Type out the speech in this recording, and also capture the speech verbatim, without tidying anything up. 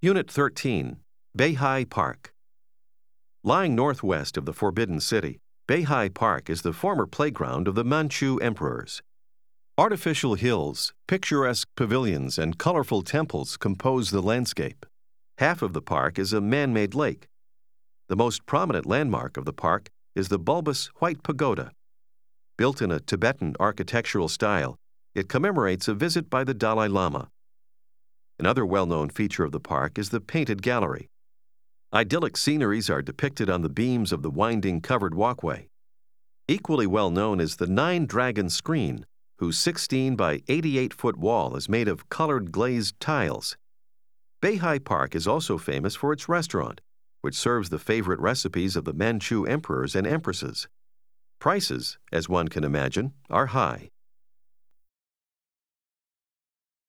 Unit thirteen, Beihai Park. Lying northwest of the Forbidden City, Beihai Park is the former playground of the Manchu emperors. Artificial hills, picturesque pavilions, and colorful temples compose the landscape. Half of the park is a man-made lake. The most prominent landmark of the park is the bulbous White Pagoda. Built in a Tibetan architectural style, it commemorates a visit by the Dalai Lama. Another well-known feature of the park is the Painted Gallery. Idyllic sceneries are depicted on the beams of the winding covered walkway. Equally well known is the Nine Dragon Screen, whose sixteen by eighty-eight foot wall is made of colored glazed tiles. Beihai Park is also famous for its restaurant, which serves the favorite recipes of the Manchu emperors and empresses. Prices, as one can imagine, are high.